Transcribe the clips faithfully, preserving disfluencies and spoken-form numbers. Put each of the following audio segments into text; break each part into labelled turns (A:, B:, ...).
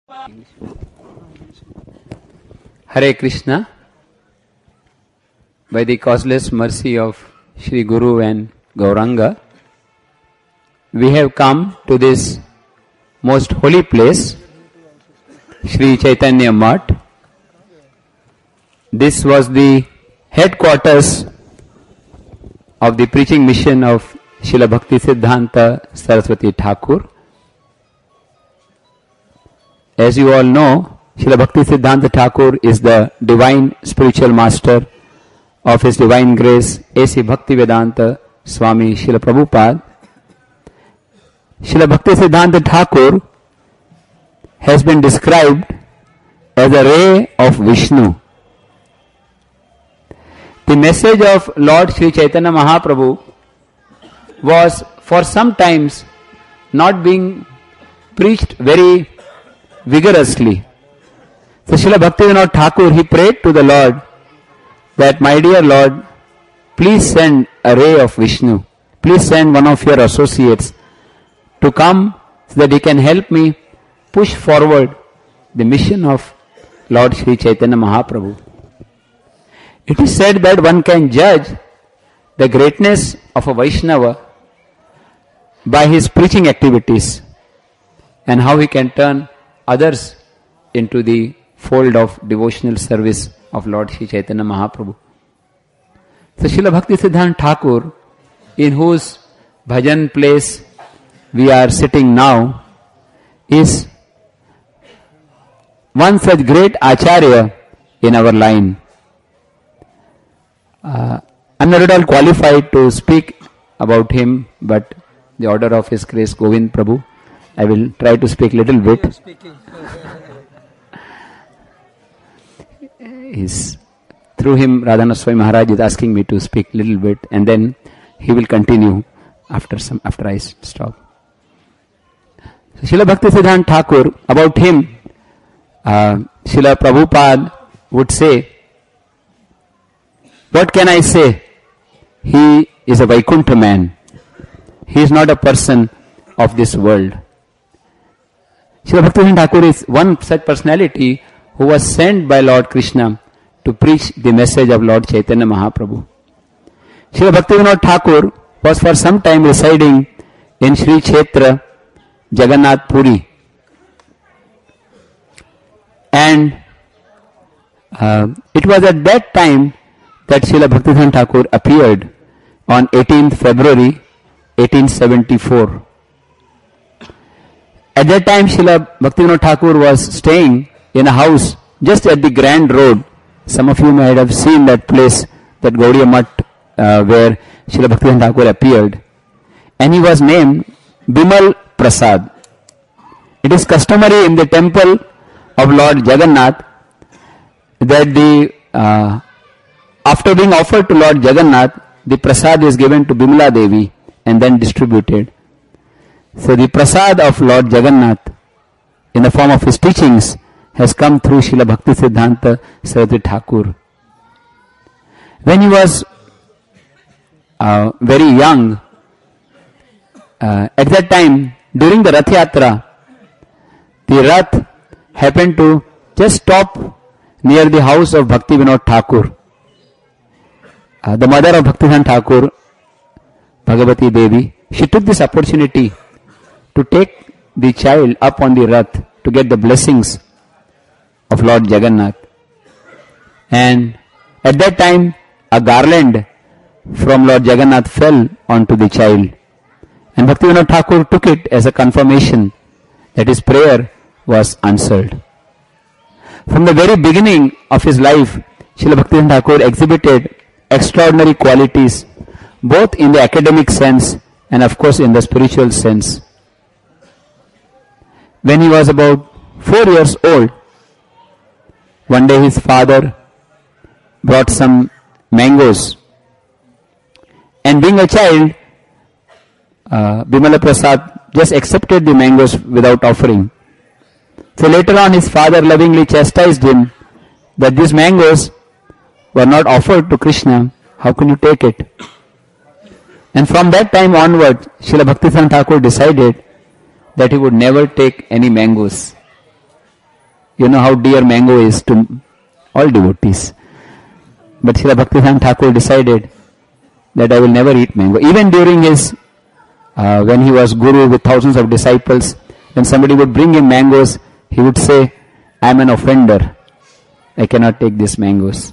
A: Hare Krishna. By the causeless mercy of Sri Guru and Gauranga, we have come to this most holy place, Sri Chaitanya Math. This was the headquarters of the preaching mission of Srila Bhakti Siddhanta Saraswati Thakur. As you all know, Srila Bhakti Siddhanta Thakur is the divine spiritual master of His Divine Grace, A C Bhaktivedanta Swami Srila Prabhupada. Srila Bhakti Siddhanta Thakur has been described as a ray of Vishnu. The message of Lord Sri Chaitanya Mahaprabhu was for some times not being preached very vigorously. So Srila Bhaktivinoda Thakur, he prayed to the Lord that, my dear Lord, please send a ray of Vishnu. Please send one of your associates to come so that he can help me push forward the mission of Lord Sri Chaitanya Mahaprabhu. It is said that one can judge the greatness of a Vaishnava by his preaching activities and how he can turn others into the fold of devotional service of Lord Sri Chaitanya Mahaprabhu. So Srila Bhakti Siddhanta Thakur, in whose bhajan place we are sitting now, is one such great acharya in our line. Uh, I'm not at all qualified to speak about him, but the order of His Grace Govind Prabhu, I will try to speak little bit. Is through him Radhana Swami Maharaj is asking me to speak little bit, and then he will continue after some after I stop. So, Srila Bhakti Siddhanta Thakur, about him, uh, Srila Prabhupada would say, what can I say? He is a Vaikuntha man. He is not a person of this world. Srila Bhakti Siddhanta Thakur is one such personality who was sent by Lord Krishna to preach the message of Lord Chaitanya Mahaprabhu. Srila Bhaktivinoda Thakur was for some time residing in Sri Kshetra Jagannath Puri. And uh, it was at that time that Srila Bhaktivinoda Thakur appeared on eighteenth February eighteen seventy-four. At that time Srila Bhaktivinoda Thakur was staying in a house just at the Grand Road. Some of you might have seen that place, that Gaudiya Math, uh, where Srila Bhaktivinoda Thakur appeared. And he was named Bimal Prasad. It is customary in the temple of Lord Jagannath that the uh, after being offered to Lord Jagannath, the prasad is given to Bimala Devi and then distributed. So the prasad of Lord Jagannath in the form of his teachings has come through Srila Bhakti Siddhanta Saraswati Thakur. When he was uh, very young, uh, at that time, during the Rath Yatra, the Rath happened to just stop near the house of Bhakti Vinod Thakur. Uh, the mother of Bhakti Vinod Thakur, Bhagavati Devi, she took this opportunity to take the child up on the Rath to get the blessings of Lord Jagannath. And at that time, a garland from Lord Jagannath fell onto the child. And Bhaktivinoda Thakur took it as a confirmation that his prayer was answered. From the very beginning of his life, Srila Bhaktivinoda Thakur exhibited extraordinary qualities, both in the academic sense and of course in the spiritual sense. When he was about four years old, one day his father brought some mangoes, and being a child, uh, Bimala Prasad just accepted the mangoes without offering. So later on his father lovingly chastised him that these mangoes were not offered to Krishna, how can you take it? And from that time onward, Srila Bhakti Siddhanta Thakur decided that he would never take any mangoes. You know how dear mango is to all devotees. But Srila Bhaktivedanta Thakur decided that I will never eat mango. Even during his, uh, when he was guru with thousands of disciples, when somebody would bring him mangoes, he would say, I am an offender. I cannot take these mangoes.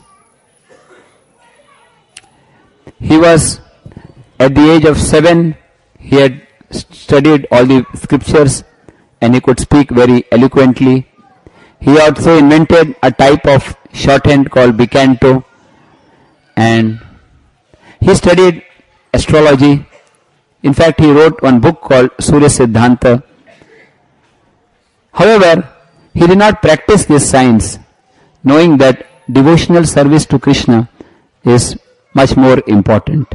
A: He was, at the age of seven, he had studied all the scriptures and he could speak very eloquently. He also invented a type of shorthand called Bicanto, and he studied astrology. In fact, he wrote one book called Surya Siddhanta. However, he did not practice this science, knowing that devotional service to Krishna is much more important.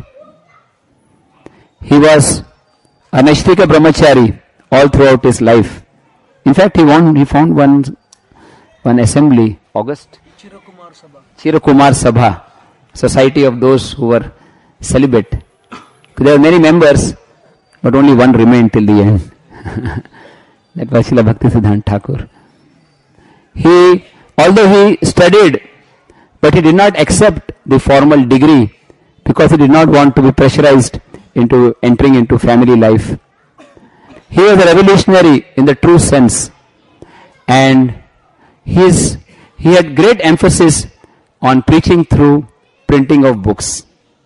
A: He was a Naishtika Brahmachari all throughout his life. In fact, he, won, he found one, one assembly, August? Chirokumar Sabha. Chirokumar Sabha, society of those who were celibate. There were many members, but only one remained till the end. That was Srila Bhaktisiddhanta Thakur. He, although he studied, but he did not accept the formal degree because he did not want to be pressurized into entering into family life. He was a revolutionary in the true sense, and his, he had great emphasis on preaching through printing of books.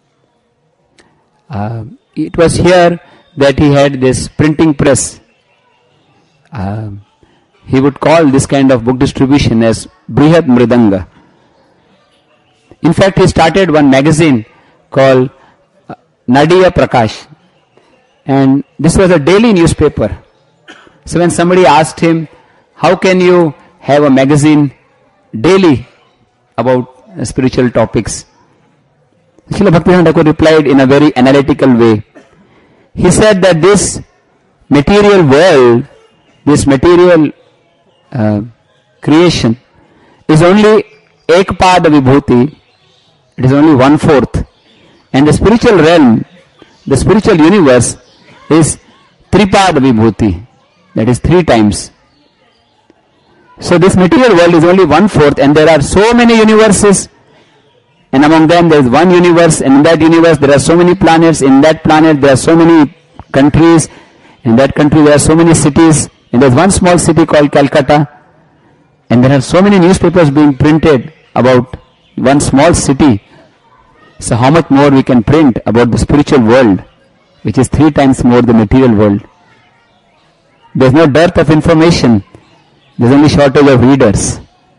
A: Uh, it was here that he had this printing press. Uh, he would call this kind of book distribution as Brihat Mridanga. In fact, he started one magazine called uh, Nadiya Prakash, and this was a daily newspaper. So when somebody asked him, how can you have a magazine daily about uh, spiritual topics, Srila Bhaktivedanta Thakur replied in a very analytical way. He said that this material world, this material uh, creation is only ekpada vibhuti, it is only one fourth, and the spiritual realm, the spiritual universe is tripada vibhuti, that is three times. So this material world is only one fourth, and there are so many universes, and among them there is one universe, and in that universe there are so many planets, in that planet there are so many countries, in that country there are so many cities, and there is one small city called Calcutta, and there are so many newspapers being printed about one small city. So how much more we can print about the spiritual world, which is three times more the material world. There is no dearth of information, there is only shortage of readers.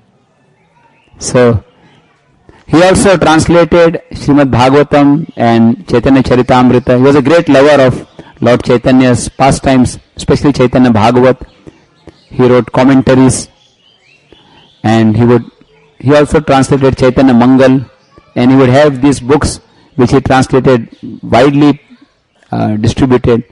A: So he also translated Srimad Bhagavatam and Chaitanya Charitamrita. He was a great lover of Lord Chaitanya's pastimes, especially Chaitanya Bhagavat. He wrote commentaries, and he would he also translated Chaitanya Mangal, and he would have these books which he translated widely uh, distributed.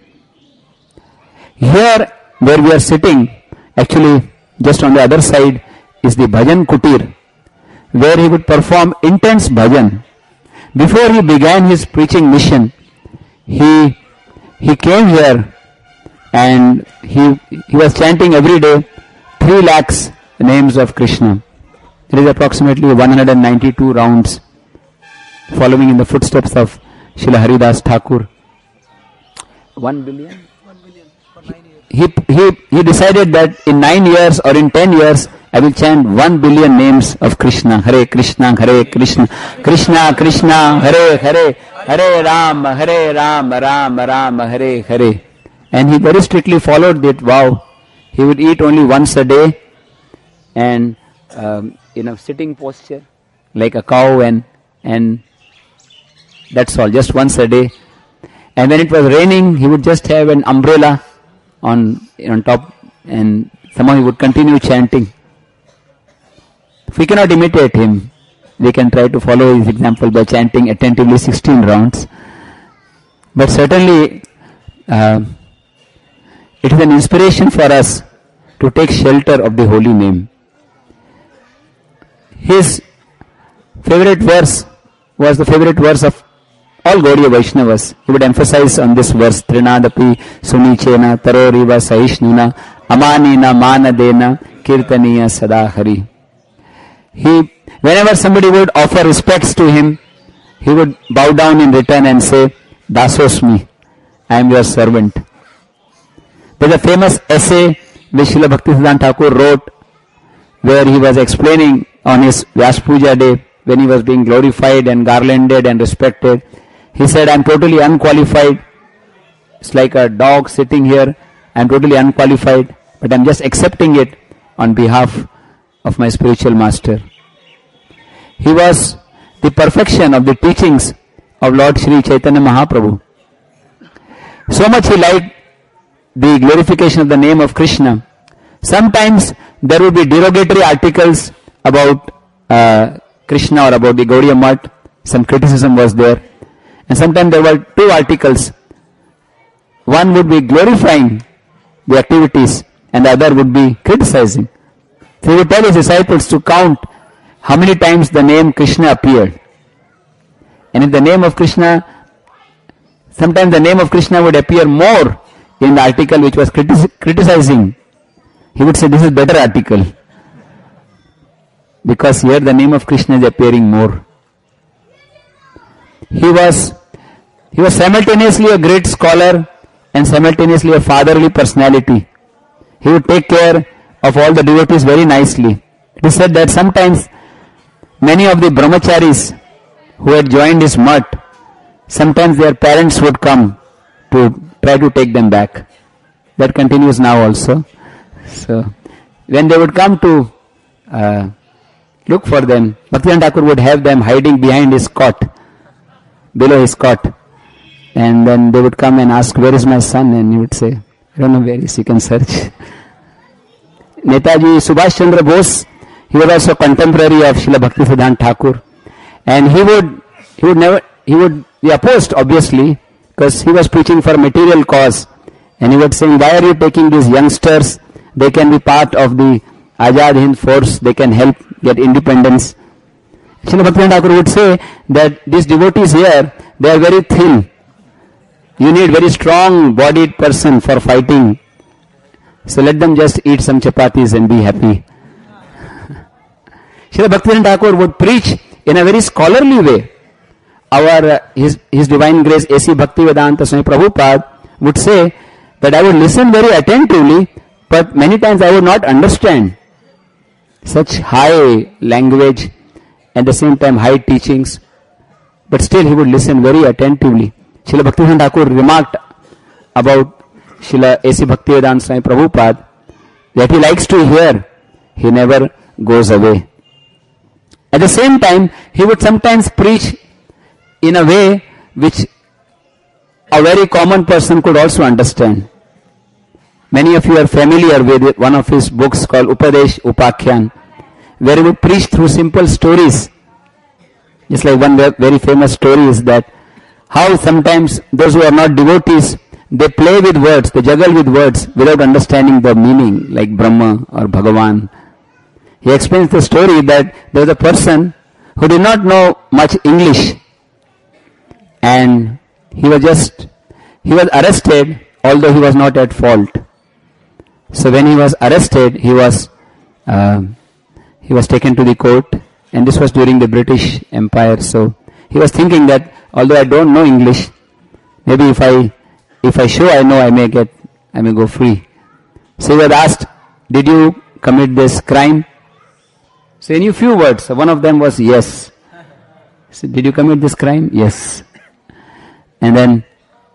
A: Here where we are sitting, actually just on the other side is the Bhajan Kutir, where he would perform intense bhajan. Before he began his preaching mission, he he came here and he he was chanting every day three lakhs names of Krishna. It is approximately one hundred ninety-two rounds, following in the footsteps of Srila Haridas Thakur. One billion? One billion for nine years. He, he, he decided that in nine years or in ten years, I will chant one billion names of Krishna. Hare Krishna, Hare Krishna, Krishna Krishna, Hare Hare, Hare Ram, Hare Ram, Ram Ram, Hare Hare. And he very strictly followed that vow. He would eat only once a day, and um, in a sitting posture, like a cow, and and that's all, just once a day. And when it was raining, he would just have an umbrella on on top, and somehow he would continue chanting. If we cannot imitate him, we can try to follow his example by chanting attentively sixteen rounds. But certainly, uh, it is an inspiration for us to take shelter of the holy name. His favorite verse was the favorite verse of all Gaudiya Vaishnavas, he would emphasize on this verse, Trinadapi Sunichena Taroriva Sahishnuna Amanina Manadena Kirtaniya Sadahari. He, whenever somebody would offer respects to him, he would bow down in return and say, Dasosmi, I am your servant. There's a famous essay which Srila Bhaktisiddhanta Thakur wrote, where he was explaining on his Vyas Puja day, when he was being glorified and garlanded and respected. He said, I am totally unqualified. It's like a dog sitting here. I am totally unqualified, but I am just accepting it on behalf of my spiritual master. He was the perfection of the teachings of Lord Shri Chaitanya Mahaprabhu. So much he liked the glorification of the name of Krishna. Sometimes there would be derogatory articles about uh, Krishna or about the Gaudiya Math. Some criticism was there. And sometimes there were two articles. One would be glorifying the activities and the other would be criticizing. So he would tell his disciples to count how many times the name Krishna appeared. And if the name of Krishna, sometimes the name of Krishna would appear more in the article which was criti- criticizing. He would say, this is better article. Because here the name of Krishna is appearing more. He was, he was simultaneously a great scholar and simultaneously a fatherly personality. He would take care of all the devotees very nicely. It is said that sometimes many of the brahmacharis who had joined his mutt, sometimes their parents would come to try to take them back. That continues now also. So, when they would come to uh, look for them, Bhaktivinoda Thakur would have them hiding behind his cot, below his cot. And then they would come and ask, where is my son? And he would say, I don't know where he is, you can search. Netaji Subhash Chandra Bose, he was also contemporary of Srila Bhaktisiddhanta Thakur. And he would, he would never, he would be opposed obviously, because he was preaching for material cause. And he would say, why are you taking these youngsters? They can be part of the Azad Hind force, they can help get independence. Srila Bhaktivinoda Thakur would say that these devotees here, they are very thin. You need very strong bodied person for fighting. So let them just eat some chapatis and be happy. Srila Bhaktivinoda Thakur would preach in a very scholarly way. Our, uh, his, his Divine Grace A C Bhaktivedanta Swami Prabhupada would say that I would listen very attentively, but many times I would not understand such high language, at the same time high teachings, but still he would listen very attentively. Srila Bhaktivinoda Thakur remarked about Srila A C Bhaktivedanta Swami Prabhupada that he likes to hear, he never goes away. At the same time, he would sometimes preach in a way which a very common person could also understand. Many of you are familiar with one of his books called Upadesh Upakhyan, where he would preach through simple stories. Just like one very famous story is that how sometimes those who are not devotees, they play with words, they juggle with words without understanding the meaning, like Brahma or Bhagavan. He explains the story that there was a person who did not know much English, and he was just, he was arrested, although he was not at fault. So when he was arrested, he was, uh, he was taken to the court, and this was during the British Empire. So he was thinking that although I don't know English, maybe if I, if I show I know, I may get, I may go free. So he was asked, did you commit this crime? So in a few words, one of them was yes. So did you commit this crime? Yes. And then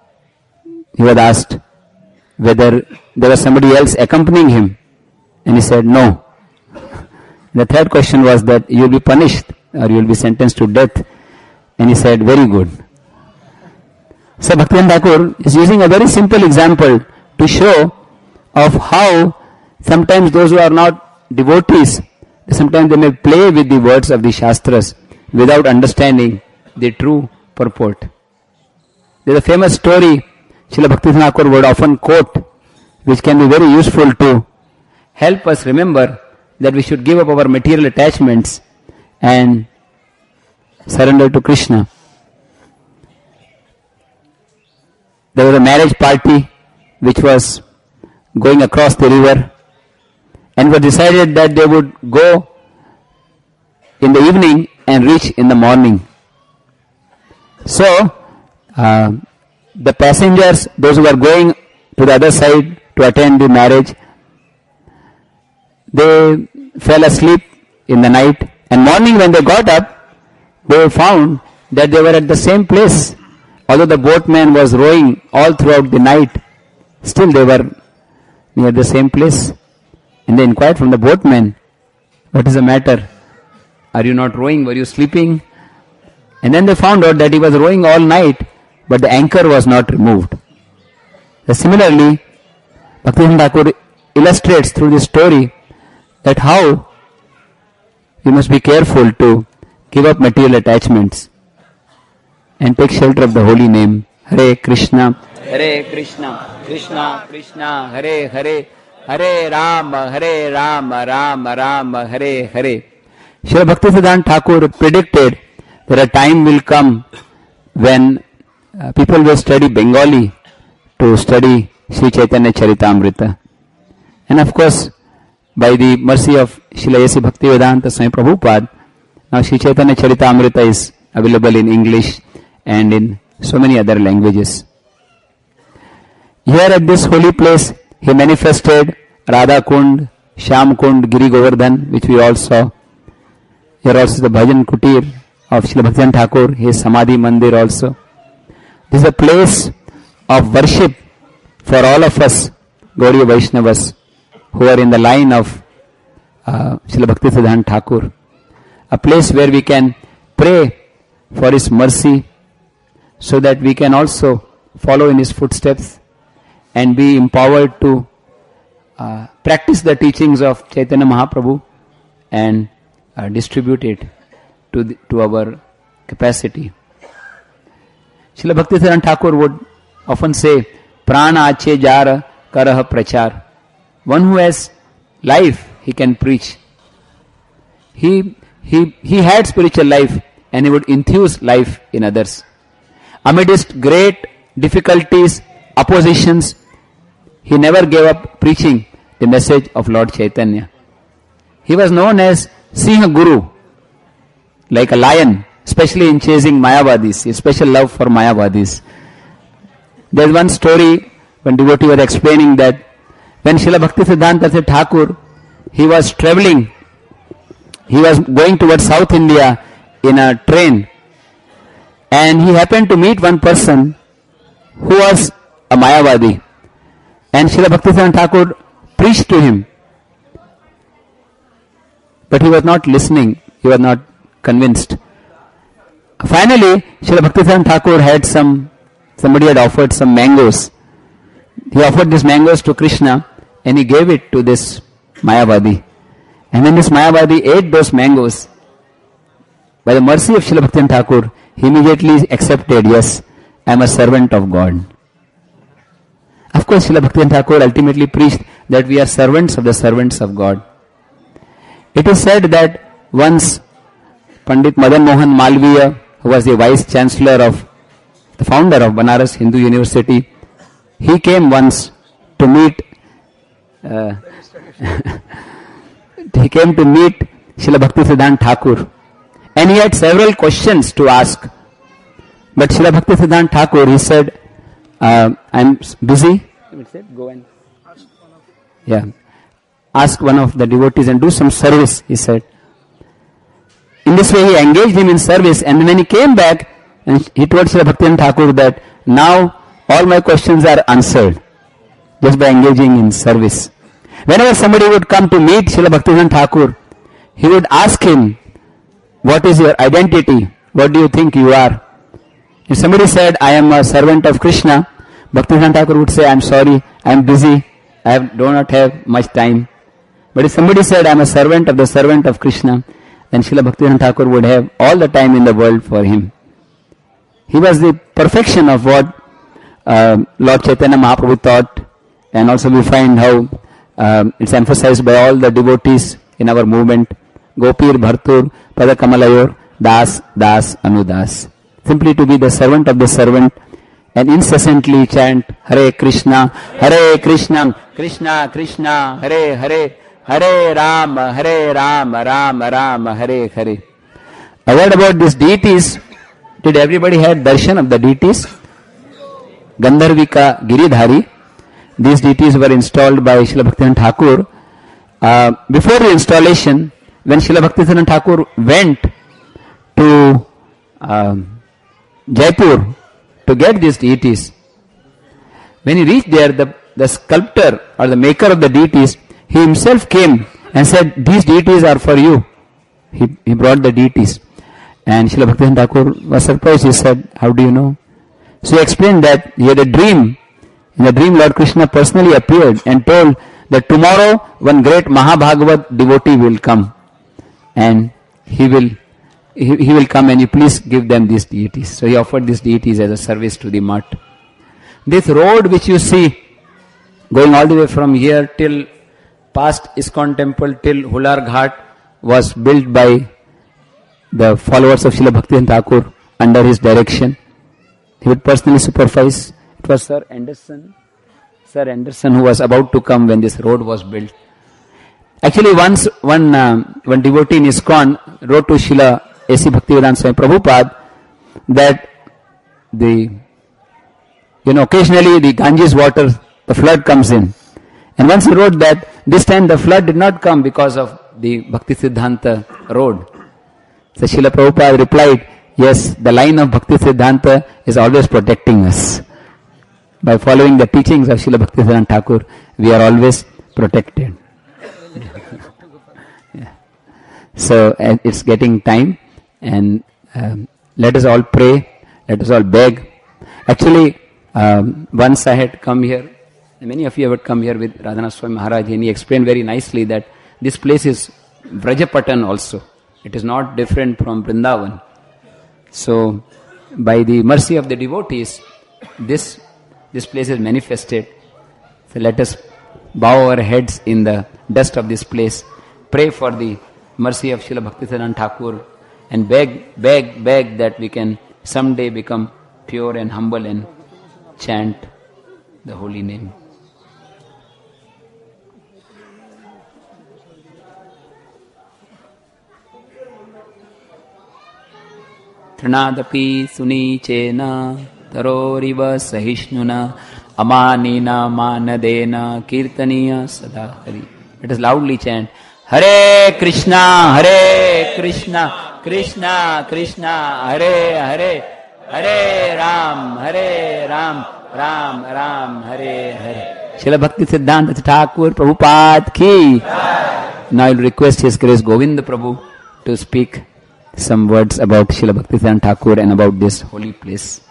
A: he was asked whether there was somebody else accompanying him, and he said no. The third question was that you will be punished or you will be sentenced to death, and he said very good. So Bhaktivinoda Thakur is using a very simple example to show of how sometimes those who are not devotees, sometimes they may play with the words of the Shastras without understanding the true purport. There is a famous story Srila Bhaktivinoda Thakur would often quote, which can be very useful to help us remember that we should give up our material attachments and surrender to Krishna. there was a marriage party which was going across the river, and it was decided that they would go in the evening and reach in the morning. So, uh, the passengers, those who were going to the other side to attend the marriage, they fell asleep in the night, and morning when they got up, they found that they were at the same place. Although the boatman was rowing all throughout the night, still they were near the same place. And they inquired from the boatman, what is the matter? Are you not rowing? Were you sleeping? And then they found out that he was rowing all night, but the anchor was not removed. So similarly, Bhaktivinoda Thakur illustrates through this story that how you must be careful to give up material attachments and take shelter of the holy name. Hare Krishna, Hare Krishna, Krishna Krishna, Hare Hare, Hare Rama, Hare Rama, Rama Rama, Hare Hare. Srila Bhaktisiddhanta Thakur predicted that a time will come when uh, people will study Bengali to study Sri Chaitanya Charitamrita. And of course, by the mercy of Srila A C Bhaktivedanta Swami Prabhupada, now Sri Chaitanya Charitamrita is available in English and in so many other languages. Here at this holy place, he manifested Radha Kund, Shyam Kund, Giri Govardhan, which we all saw. Here also the Bhajan Kutir of Srila Bhaktivinoda Thakur, his Samadhi Mandir also. This is a place of worship for all of us, Gaudiya Vaishnavas, who are in the line of uh, Srila Bhaktisiddhanta Thakur. A place where we can pray for his mercy so that we can also follow in his footsteps and be empowered to uh, practice the teachings of Chaitanya Mahaprabhu and uh, distribute it to, the, to our capacity. Srila Bhaktisiddhanta Thakur would often say, Prana ache jara karah prachar. One who has life, he can preach. He, he, he had spiritual life and he would enthuse life in others. Amidst great difficulties, oppositions, he never gave up preaching the message of Lord Chaitanya. He was known as Singha Guru, like a lion, especially in chasing Mayavadis, a special love for Mayavadis. There's one story when devotee was explaining that when Srila Bhaktisiddhanta Thakur, he was traveling, he was going towards South India in a train, and he happened to meet one person who was a Mayavadi, and Srila Bhaktisiddhanta Thakur preached to him, but he was not listening, he was not convinced. Finally, Srila Bhaktisiddhanta Thakur had some, somebody had offered some mangoes. He offered these mangoes to Krishna and he gave it to this Mayavadi. And when this Mayavadi ate those mangoes, by the mercy of Srila Bhaktisiddhanta Thakur, he immediately accepted, yes, I am a servant of God. Of course, Srila Bhaktisiddhanta Thakur ultimately preached that we are servants of the servants of God. It is said that once Pandit Madan Mohan Malviya, who was the vice chancellor of, the founder of Banaras Hindu University, he came once to meet, uh, he came to meet Srila Bhaktisiddhanta Thakur, and he had several questions to ask. But Srila Bhaktisiddhanta Thakur, he said, uh, I am busy. He said, go and yeah, ask one of the devotees and do some service, he said. In this way, he engaged him in service, and when he came back, and he told Srila Bhaktisiddhanta Thakur that now all my questions are answered just by engaging in service. Whenever somebody would come to meet Srila Bhaktisiddhanta Thakur, he would ask him, what is your identity? What do you think you are? If somebody said, I am a servant of Krishna, Bhaktisiddhanta Thakur would say, I am sorry, I am busy, I have, do not have much time. But if somebody said, I am a servant of the servant of Krishna, then Srila Bhaktisiddhanta Thakur would have all the time in the world for him. He was the perfection of what uh, Lord Chaitanya Mahaprabhu taught, and also we find how um, it's emphasized by all the devotees in our movement. Gopir Bhartur Pada Kamalayor Das Das Anudas. Simply to be the servant of the servant and incessantly chant Hare Krishna, Hare Krishna, Krishna Krishna, Hare Hare, Hare Ram, Hare Ram, Ram Ram, Hare Hare. A word about these deities. Did everybody have darshan of the deities? Gandharvika Giridhari. These deities were installed by Srila Bhaktivinoda Thakur. Uh, before the installation, when Srila Bhaktivinoda Thakur went to uh, Jaipur to get these deities, when he reached there, the, the sculptor or the maker of the deities, he himself came and said, these deities are for you. He, he brought the deities. And Srila Bhaktivinoda Thakur was surprised. He said, how do you know? So he explained that he had a dream. In the dream, Lord Krishna personally appeared and told that tomorrow one great Mahabhagavat devotee will come. And he will he, he will come and you please give them these deities. So he offered these deities as a service to the mutt. This road which you see going all the way from here till past ISKCON temple till Hular Ghat was built by the followers of Srila Bhaktivinoda Thakur under his direction. He would personally supervise. It was Sir Anderson, Sir Anderson who was about to come when this road was built. Actually, once one um, one devotee in ISKCON wrote to Srila A C Bhaktivedanta Swami Prabhupada that the you know occasionally the Ganges water, the flood comes in, and once he wrote that this time the flood did not come because of the Bhakti Siddhanta road. So Srila Prabhupada replied, yes, the line of Bhakti Siddhanta is always protecting us. By following the teachings of Srila Bhaktivedanta Thakur, we are always protected. Yeah. So uh, it's getting time, and um, let us all pray, let us all beg. Actually, um, once I had come here, many of you had come here with Radhanath Swami Maharaj, and he explained very nicely that this place is Vrajapatan also. It is not different from Vrindavan. So, by the mercy of the devotees, this this place is manifested. So let us bow our heads in the dust of this place, pray for the mercy of Srila Bhaktivedanta Thakur, and beg, beg, beg that we can someday become pure and humble and chant the holy name. Trinadapi sunicena taroriva sahishnuna amanina manadena kirtaniya sada hari. Let us loudly chant Hare Krishna, Hare Krishna, Krishna Krishna, Hare Hare, Hare Ram, Hare Ram, Ram Ram, Hare Hare. Srila Bhakti Siddhanta Thakur Prabhupada ki. Now I will request His Grace Govinda Prabhu to speak some words about Srila Bhaktivedanta Thakur and about this holy place.